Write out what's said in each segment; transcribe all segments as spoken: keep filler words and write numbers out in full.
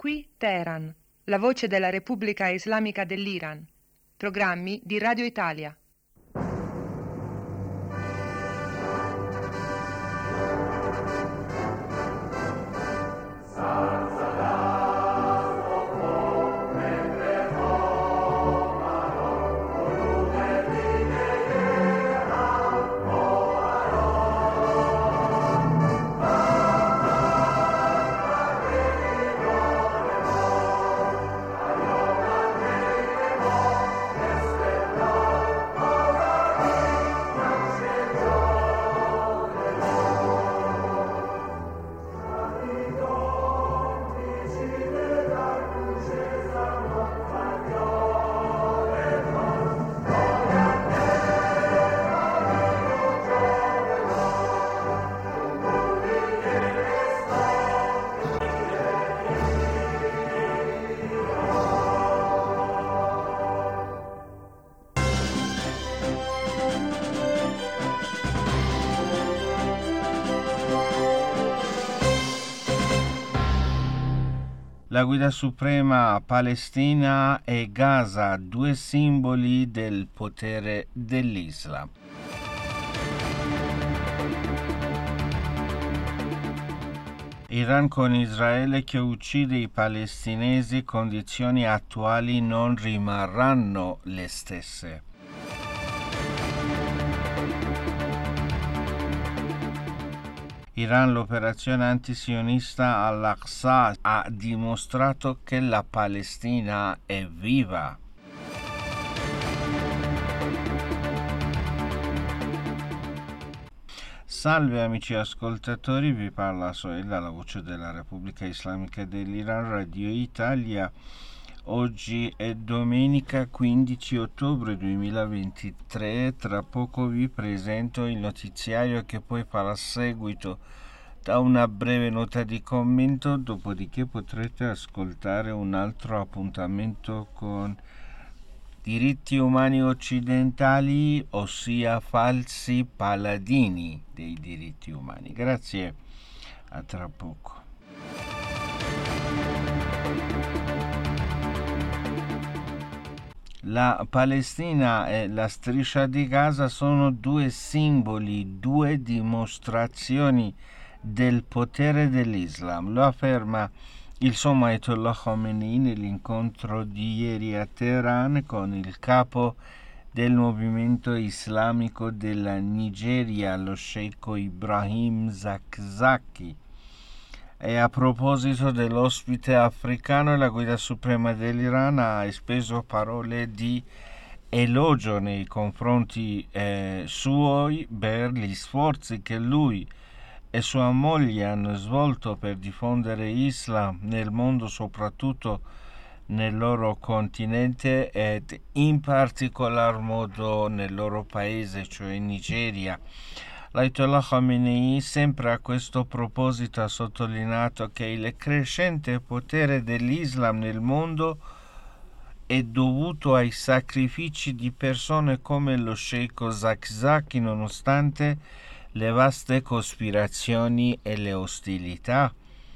Qui Teheran, la voce della Repubblica Islamica dell'Iran. Programmi di Radio Italia. La guida suprema Palestina e Gaza, due simboli del potere dell'Islam. Iran con Israele che uccide i palestinesi, condizioni attuali non rimarranno le stesse. Iran, l'operazione antisionista al-Aqsa ha dimostrato che la Palestina è viva. Salve amici ascoltatori, vi parla Sohail dalla voce della Repubblica Islamica dell'Iran, Radio Italia. Oggi è domenica quindici ottobre duemilaventitré, tra poco vi presento il notiziario che poi farà seguito da una breve nota di commento, dopodiché potrete ascoltare un altro appuntamento con diritti umani occidentali, ossia falsi paladini dei diritti umani. Grazie, a tra poco. La Palestina e la striscia di Gaza sono due simboli, due dimostrazioni del potere dell'Islam. Lo afferma il sommo Ayatollah Khamenei nell'incontro di ieri a Teheran con il capo del movimento islamico della Nigeria, lo sceicco Ibrahim Zakzaki. E a proposito dell'ospite africano, la guida suprema dell'Iran ha speso parole di elogio nei confronti eh, suoi per gli sforzi che lui e sua moglie hanno svolto per diffondere Islam nel mondo, soprattutto nel loro continente ed in particolar modo nel loro paese, cioè in Nigeria. L'Ayatollah Khamenei sempre a questo proposito ha sottolineato che il crescente potere dell'Islam nel mondo è dovuto ai sacrifici di persone come lo sceicco Zakzaki, nonostante le vaste cospirazioni e le ostilità.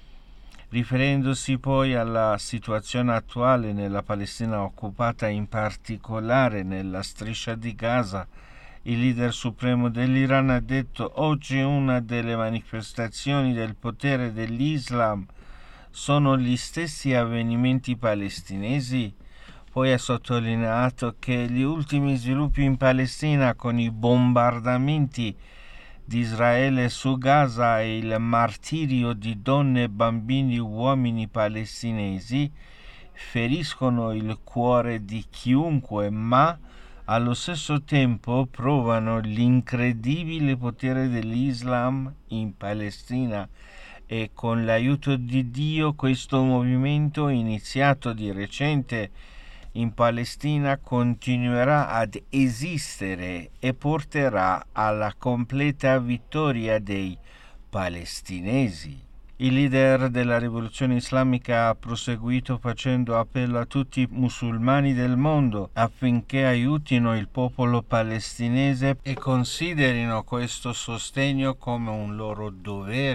Riferendosi poi alla situazione attuale nella Palestina occupata, in particolare nella striscia di Gaza, il leader supremo dell'Iran ha detto: oggi una delle manifestazioni del potere dell'Islam sono gli stessi avvenimenti palestinesi. Poi ha sottolineato che gli ultimi sviluppi in Palestina con i bombardamenti di Israele su Gaza e il martirio di donne, bambini, uomini palestinesi feriscono il cuore di chiunque, ma allo stesso tempo provano l'incredibile potere dell'Islam in Palestina e con l'aiuto di Dio questo movimento, iniziato di recente in Palestina, continuerà ad esistere e porterà alla completa vittoria dei palestinesi. Il leader della rivoluzione islamica ha proseguito facendo appello a tutti i musulmani del mondo affinché aiutino il popolo palestinese e considerino questo sostegno come un loro dovere.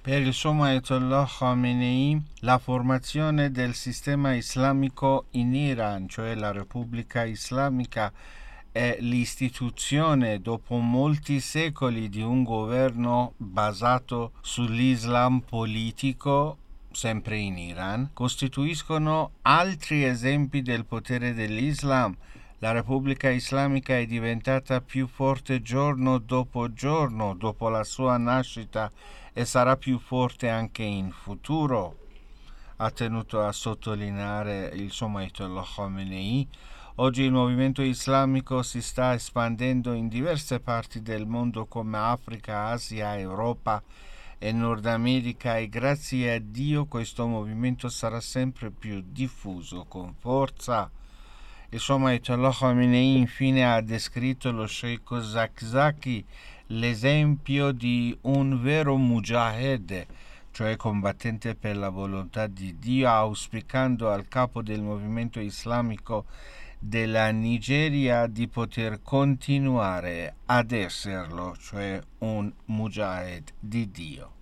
Per il Sommo Ayatollah Khamenei la formazione del sistema islamico in Iran, cioè la Repubblica Islamica, è l'istituzione dopo molti secoli di un governo basato sull'Islam politico, sempre in Iran, costituiscono altri esempi del potere dell'Islam. La Repubblica Islamica è diventata più forte giorno dopo giorno dopo la sua nascita e sarà più forte anche in futuro, ha tenuto a sottolineare il Sommo Ayatollah Khamenei. Oggi il movimento islamico si sta espandendo in diverse parti del mondo come Africa, Asia, Europa e Nord America e grazie a Dio questo movimento sarà sempre più diffuso con forza. Il Sommo Ayatollah Khamenei infine ha descritto lo Sheikh Zakzaki, l'esempio di un vero mujahid, cioè combattente per la volontà di Dio, auspicando al capo del movimento islamico della Nigeria di poter continuare ad esserlo, cioè un mujahid di Dio.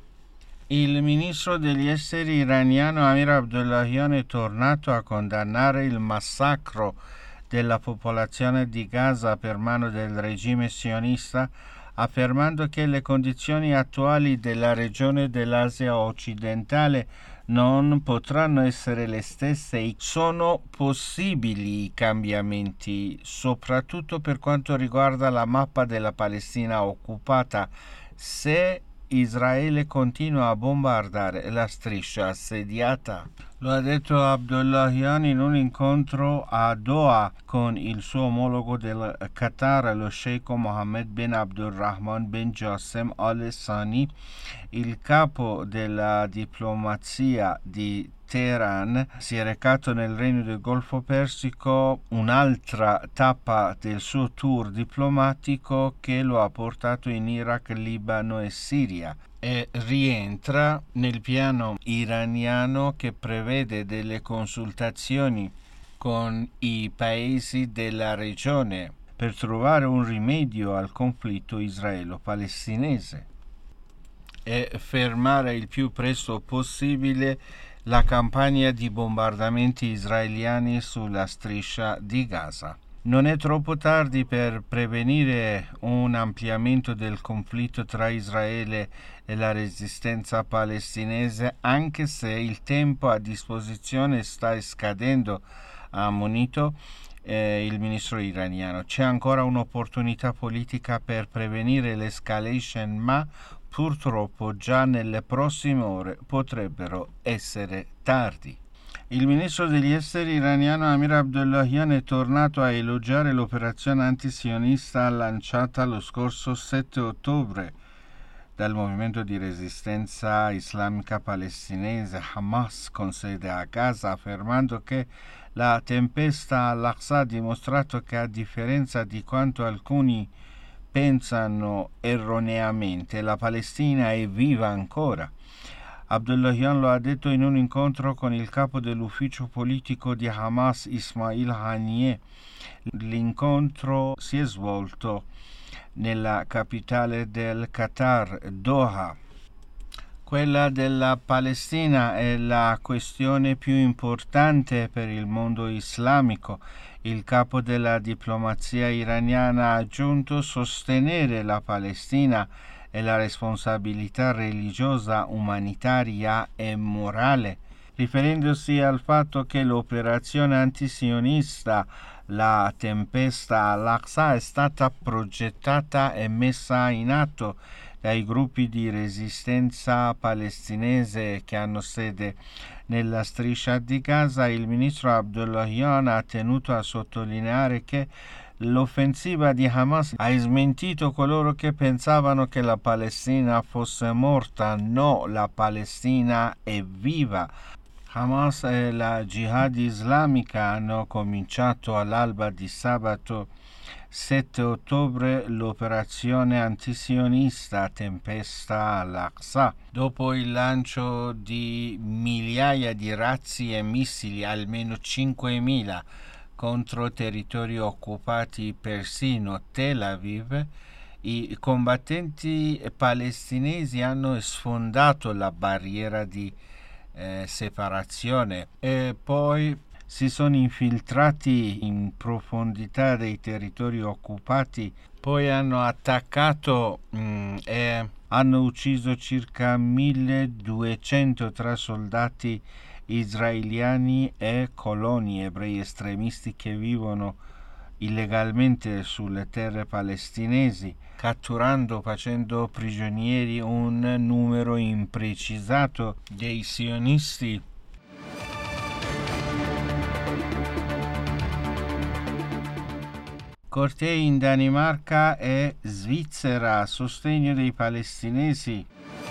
Il ministro degli esteri iraniano Amir Abdollahian è tornato a condannare il massacro della popolazione di Gaza per mano del regime sionista, affermando che le condizioni attuali della regione dell'Asia occidentale non potranno essere le stesse. Sono possibili cambiamenti, soprattutto per quanto riguarda la mappa della Palestina occupata, se Israele continua a bombardare la striscia assediata. Lo ha detto Abdollahian in un incontro a Doha con il suo omologo del Qatar, lo Sheikh Mohammed bin Abdulrahman bin Jassim Al Thani. Il capo della diplomazia di Teheran si è recato nel Regno del Golfo Persico, un'altra tappa del suo tour diplomatico che lo ha portato in Iraq, Libano e Siria, e rientra nel piano iraniano che prevede delle consultazioni con i paesi della regione per trovare un rimedio al conflitto israelo-palestinese e fermare il più presto possibile la campagna di bombardamenti israeliani sulla striscia di Gaza. Non è troppo tardi per prevenire un ampliamento del conflitto tra Israele e la resistenza palestinese, anche se il tempo a disposizione sta scadendo, ha ammonito eh, il ministro iraniano. C'è ancora un'opportunità politica per prevenire l'escalation, ma purtroppo già nelle prossime ore potrebbero essere tardi. Il ministro degli esteri iraniano Amir Abdollahian è tornato a elogiare l'operazione antisionista lanciata lo scorso sette ottobre dal movimento di resistenza islamica palestinese Hamas con sede a Gaza, affermando che la tempesta al-Aqsa ha dimostrato che, a differenza di quanto alcuni pensano erroneamente, la Palestina è viva ancora. Abdollahian lo ha detto in un incontro con il capo dell'ufficio politico di Hamas, Ismail Haniyeh. L'incontro si è svolto nella capitale del Qatar, Doha. Quella della Palestina è la questione più importante per il mondo islamico. Il capo della diplomazia iraniana ha aggiunto: sostenere la Palestina è la responsabilità religiosa, umanitaria e morale, riferendosi al fatto che l'operazione antisionista, la tempesta al-Aqsa, è stata progettata e messa in atto dai gruppi di resistenza palestinese che hanno sede nella striscia di Gaza. Il ministro Abdollahian ha tenuto a sottolineare che l'offensiva di Hamas ha smentito coloro che pensavano che la Palestina fosse morta. No, la Palestina è viva. Hamas e la Jihad islamica hanno cominciato all'alba di sabato sette ottobre l'operazione antisionista Tempesta al-Aqsa, dopo il lancio di migliaia di razzi e missili, almeno cinquemila, contro territori occupati, persino Tel Aviv. I combattenti palestinesi hanno sfondato la barriera di eh, separazione e poi si sono infiltrati in profondità dei territori occupati, poi hanno attaccato mh, e hanno ucciso circa milleduecento tra soldati israeliani e coloni ebrei estremisti che vivono illegalmente sulle terre palestinesi, catturando, facendo prigionieri un numero imprecisato dei sionisti. Cortei in Danimarca e Svizzera a sostegno dei palestinesi.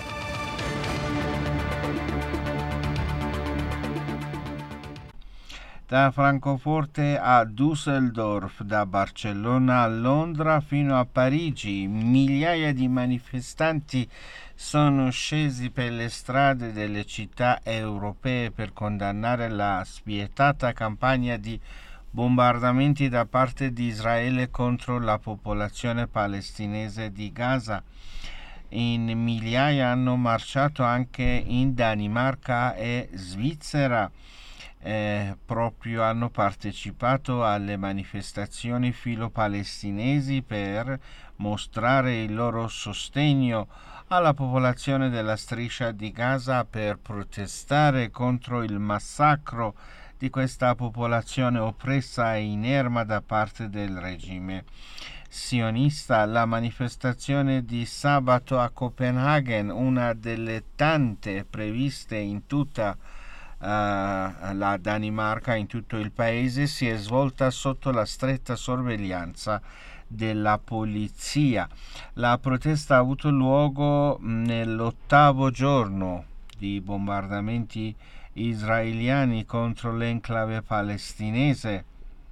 Da Francoforte a Düsseldorf, da Barcellona a Londra fino a Parigi, migliaia di manifestanti sono scesi per le strade delle città europee per condannare la spietata campagna di bombardamenti da parte di Israele contro la popolazione palestinese di Gaza. In migliaia hanno marciato anche in Danimarca e Svizzera. Eh, proprio hanno partecipato alle manifestazioni filo-palestinesi per mostrare il loro sostegno alla popolazione della striscia di Gaza, per protestare contro il massacro di questa popolazione oppressa e inerma da parte del regime sionista. La manifestazione di sabato a Copenaghen, una delle tante previste in tutta Uh, la Danimarca, in tutto il paese, si è svolta sotto la stretta sorveglianza della polizia. La protesta ha avuto luogo nell'ottavo giorno di bombardamenti israeliani contro l'enclave palestinese,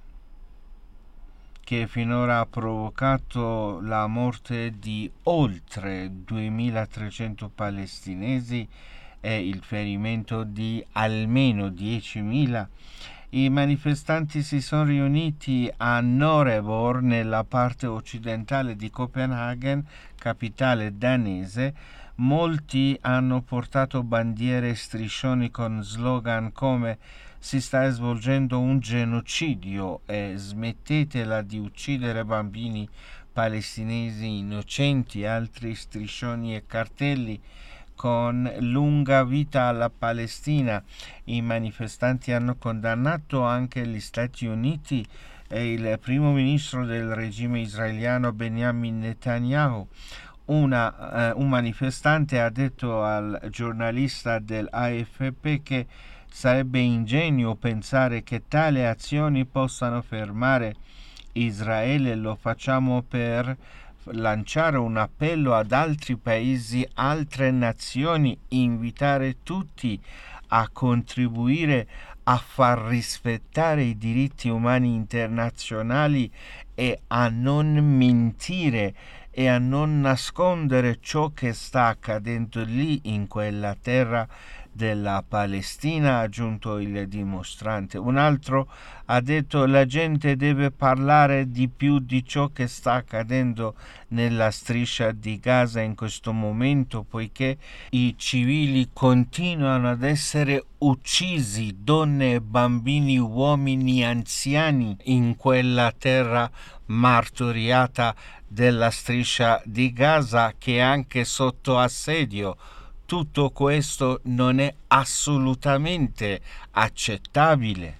che finora ha provocato la morte di oltre duemilatrecento palestinesi e il ferimento di almeno diecimila. I manifestanti si sono riuniti a Nørrebro, nella parte occidentale di Copenaghen, capitale danese. Molti hanno portato bandiere e striscioni con slogan come "si sta svolgendo un genocidio" e "smettetela di uccidere bambini palestinesi innocenti", altri striscioni e cartelli con "lunga vita alla Palestina". I manifestanti hanno condannato anche gli Stati Uniti e il primo ministro del regime israeliano Benjamin Netanyahu. Una, eh, un manifestante ha detto al giornalista dell'A F P che sarebbe ingenuo pensare che tali azioni possano fermare Israele. Lo facciamo per lanciare un appello ad altri paesi, altre nazioni, invitare tutti a contribuire a far rispettare i diritti umani internazionali e a non mentire e a non nascondere ciò che sta accadendo lì in quella terra della Palestina, ha aggiunto il dimostrante. Un altro ha detto: la gente deve parlare di più di ciò che sta accadendo nella striscia di Gaza in questo momento, poiché i civili continuano ad essere uccisi, donne, bambini, uomini, anziani, in quella terra martoriata della striscia di Gaza, che è anche sotto assedio. Tutto questo non è assolutamente accettabile.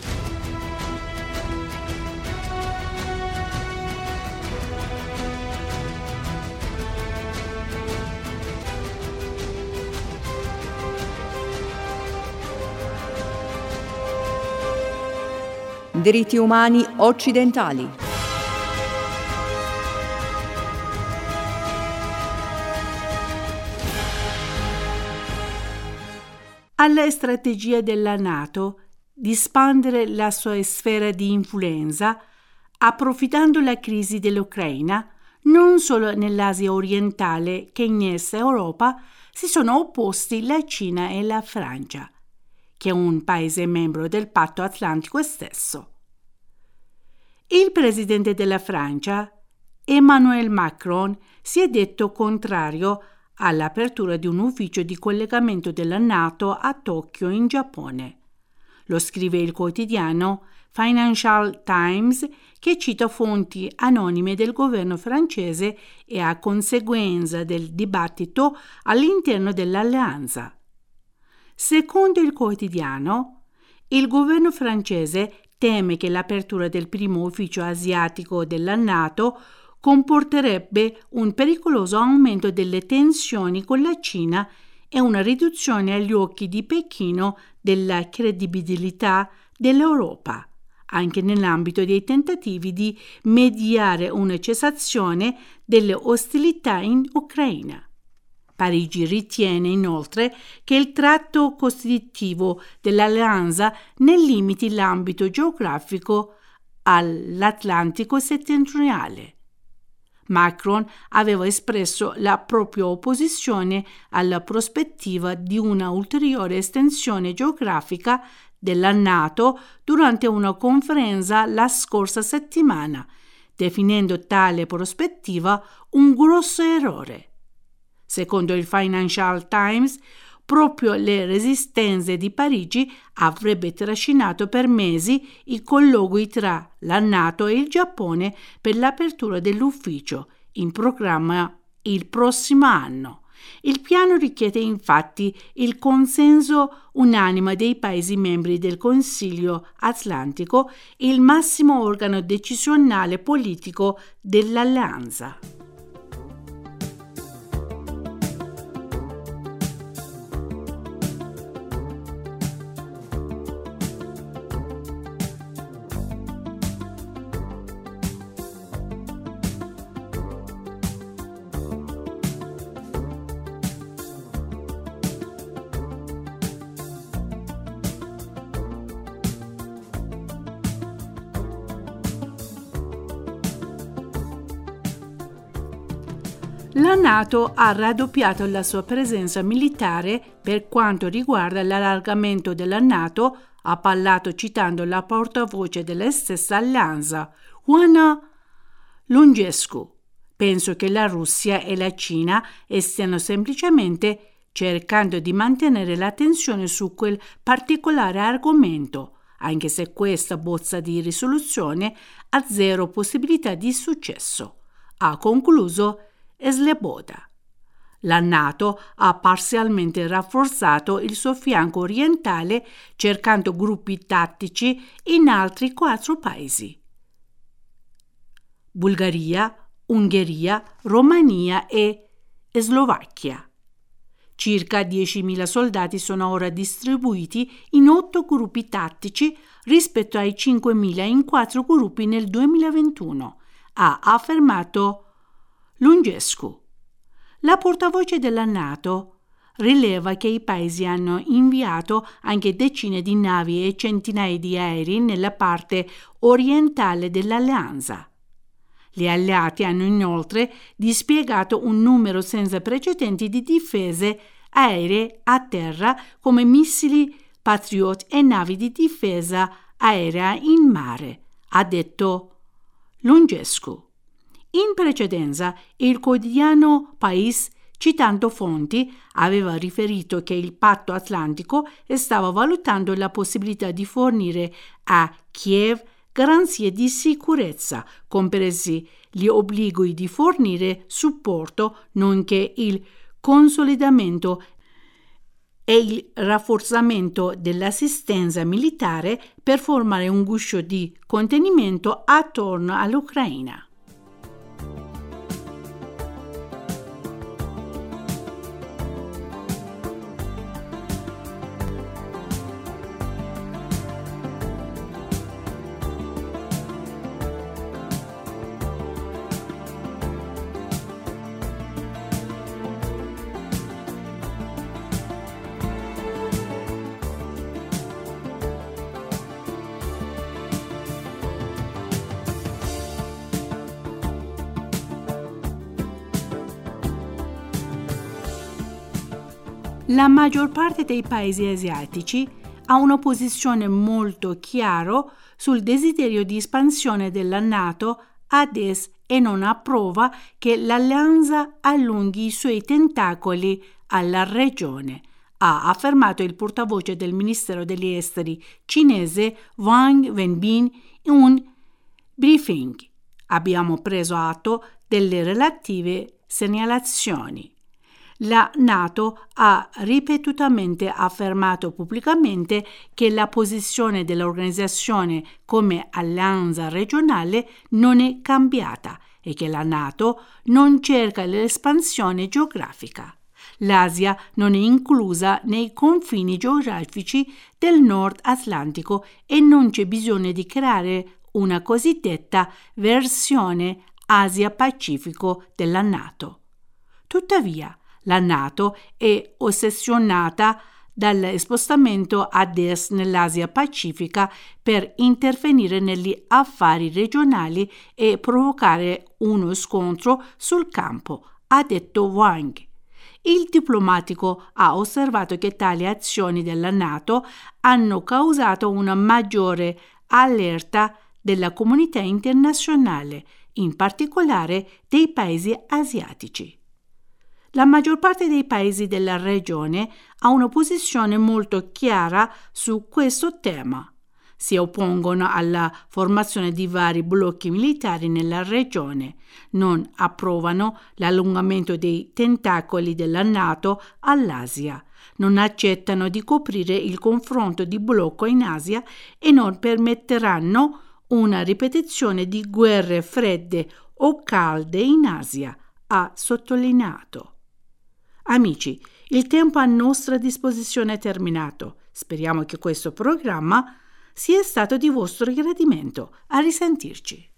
Diritti umani occidentali. Alla strategia della NATO di espandere la sua sfera di influenza, approfittando la crisi dell'Ucraina, non solo nell'Asia orientale che in Est Europa, si sono opposti la Cina e la Francia, che è un paese membro del Patto Atlantico stesso. Il presidente della Francia, Emmanuel Macron si è detto contrario all'apertura di un ufficio di collegamento della NATO a Tokyo, in Giappone. Lo scrive il quotidiano Financial Times, che cita fonti anonime del governo francese e a conseguenza del dibattito all'interno dell'alleanza. Secondo il quotidiano, il governo francese teme che l'apertura del primo ufficio asiatico della NATO comporterebbe un pericoloso aumento delle tensioni con la Cina e una riduzione agli occhi di Pechino della credibilità dell'Europa, anche nell'ambito dei tentativi di mediare una cessazione delle ostilità in Ucraina. Parigi ritiene inoltre che il tratto costitutivo dell'alleanza ne limiti l'ambito geografico all'Atlantico settentrionale. Macron aveva espresso la propria opposizione alla prospettiva di una ulteriore estensione geografica della NATO durante una conferenza la scorsa settimana, definendo tale prospettiva un grosso errore. Secondo il Financial Times, proprio le resistenze di Parigi avrebbe trascinato per mesi i colloqui tra la NATO e il Giappone per l'apertura dell'ufficio, in programma il prossimo anno. Il piano richiede infatti il consenso unanime dei Paesi membri del Consiglio Atlantico, il massimo organo decisionale politico dell'alleanza. La NATO ha raddoppiato la sua presenza militare per quanto riguarda l'allargamento della NATO, ha parlato citando la portavoce della stessa alleanza, Oana Lungescu. Penso che la Russia e la Cina stiano semplicemente cercando di mantenere l'attenzione su quel particolare argomento, anche se questa bozza di risoluzione ha zero possibilità di successo, ha concluso Sloboda. La NATO ha parzialmente rafforzato il suo fianco orientale cercando gruppi tattici in altri quattro paesi: Bulgaria, Ungheria, Romania e Slovacchia. Circa diecimila soldati sono ora distribuiti in otto gruppi tattici rispetto ai cinquemila in quattro gruppi nel duemilaventuno, ha affermato Lungescu. La portavoce della NATO rileva che i paesi hanno inviato anche decine di navi e centinaia di aerei nella parte orientale dell'alleanza. Gli alleati hanno inoltre dispiegato un numero senza precedenti di difese aeree a terra come missili Patriot e navi di difesa aerea in mare, ha detto Lungescu. In precedenza, il quotidiano País, citando fonti, aveva riferito che il Patto Atlantico stava valutando la possibilità di fornire a Kiev garanzie di sicurezza, compresi gli obblighi di fornire supporto, nonché il consolidamento e il rafforzamento dell'assistenza militare per formare un guscio di contenimento attorno all'Ucraina. La maggior parte dei paesi asiatici ha una posizione molto chiara sul desiderio di espansione della NATO ad est e non approva che l'alleanza allunghi i suoi tentacoli alla regione, ha affermato il portavoce del Ministero degli Esteri cinese Wang Wenbin in un briefing. Abbiamo preso atto delle relative segnalazioni. La NATO ha ripetutamente affermato pubblicamente che la posizione dell'organizzazione come alleanza regionale non è cambiata e che la NATO non cerca l'espansione geografica. L'Asia non è inclusa nei confini geografici del Nord Atlantico e non c'è bisogno di creare una cosiddetta versione Asia-Pacifico della NATO. Tuttavia, la NATO è ossessionata dal spostamento ad est nell'Asia Pacifica per intervenire negli affari regionali e provocare uno scontro sul campo, ha detto Wang. Il diplomatico ha osservato che tali azioni della NATO hanno causato una maggiore allerta della comunità internazionale, in particolare dei paesi asiatici. La maggior parte dei paesi della regione ha una posizione molto chiara su questo tema. Si oppongono alla formazione di vari blocchi militari nella regione, non approvano l'allungamento dei tentacoli della NATO all'Asia, non accettano di coprire il confronto di blocco in Asia e non permetteranno una ripetizione di guerre fredde o calde in Asia, ha sottolineato. Amici, il tempo a nostra disposizione è terminato. Speriamo che questo programma sia stato di vostro gradimento. A risentirci.